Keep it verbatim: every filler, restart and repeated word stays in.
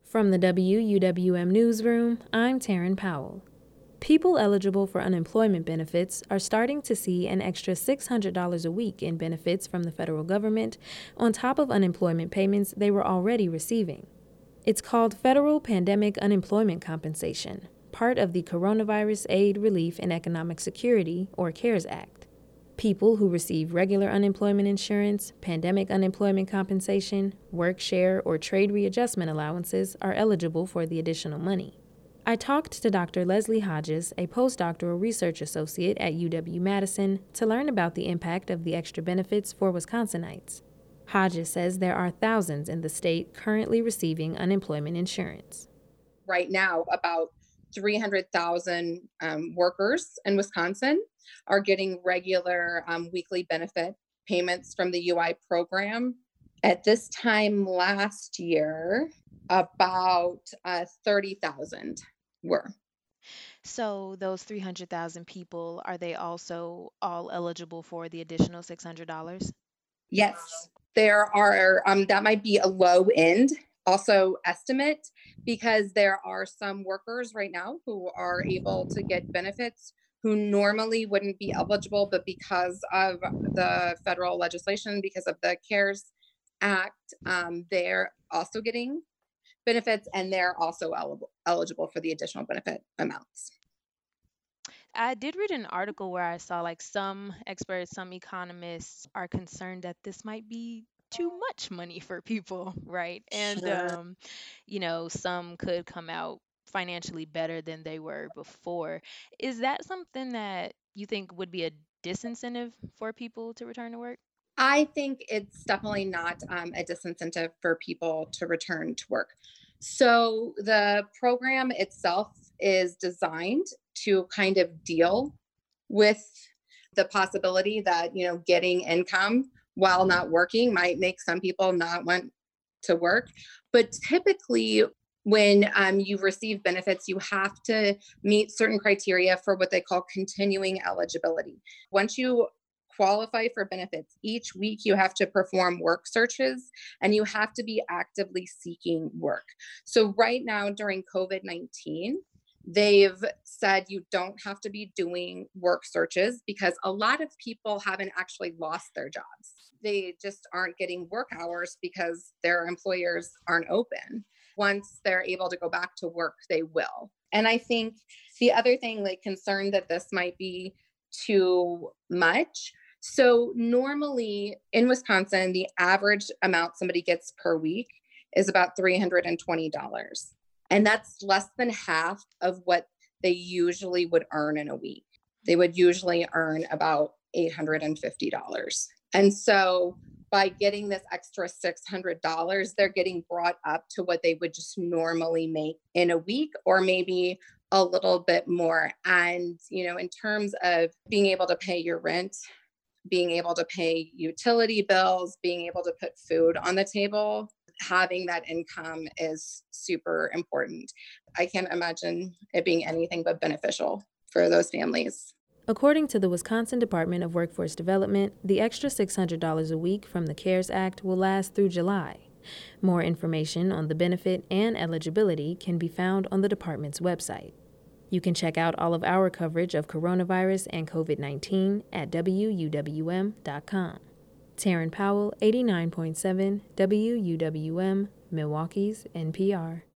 From the W U W M Newsroom, I'm Taryn Powell. People eligible for unemployment benefits are starting to see an extra six hundred dollars a week in benefits from the federal government on top of unemployment payments they were already receiving. It's called Federal Pandemic Unemployment Compensation, part of the Coronavirus Aid, Relief, and Economic Security, or CARES Act. People who receive regular unemployment insurance, pandemic unemployment compensation, work share, or trade readjustment allowances are eligible for the additional money. I talked to Doctor Leslie Hodges, a postdoctoral research associate at U W-Madison, to learn about the impact of the extra benefits for Wisconsinites. Hodges says there are thousands in the state currently receiving unemployment insurance. Right now, about three hundred thousand um, workers in Wisconsin are getting regular um, weekly benefit payments from the U I program. At this time last year, about uh, thirty thousand were. So those three hundred thousand people, are they also all eligible for the additional six hundred dollars? Yes, there are, um, that might be a low end also estimate, because there are some workers right now who are able to get benefits who normally wouldn't be eligible, but because of the federal legislation, because of the CARES Act, um, they're also getting benefits, and they're also eligible eligible for the additional benefit amounts. I did read an article where I saw like some experts, some economists are concerned that this might be too much money for people, right? And Sure. um, you know, some could come out financially better than they were before. Is that something that you think would be a disincentive for people to return to work? I think it's definitely not um, a disincentive for people to return to work. So the program itself is designed to kind of deal with the possibility that, you know, getting income while not working might make some people not want to work. But typically, when um, you receive benefits, you have to meet certain criteria for what they call continuing eligibility. Once you qualify for benefits, each week you have to perform work searches and you have to be actively seeking work. So, right now during COVID nineteen, they've said you don't have to be doing work searches because a lot of people haven't actually lost their jobs. They just aren't getting work hours because their employers aren't open. Once they're able to go back to work, they will. And I think the other thing, like, concerned that this might be too much. So, normally in Wisconsin, the average amount somebody gets per week is about three hundred twenty dollars. And that's less than half of what they usually would earn in a week. They would usually earn about eight hundred fifty dollars. And so by getting this extra six hundred dollars, they're getting brought up to what they would just normally make in a week, or maybe a little bit more. And, you know, in terms of being able to pay your rent, being able to pay utility bills, being able to put food on the table, having that income is super important. I can't imagine it being anything but beneficial for those families. According to the Wisconsin Department of Workforce Development, the extra six hundred dollars a week from the CARES Act will last through July. More information on the benefit and eligibility can be found on the department's website. You can check out all of our coverage of coronavirus and COVID nineteen at W U W M dot com. Taryn Powell, eighty-nine point seven W U W M, Milwaukee's N P R.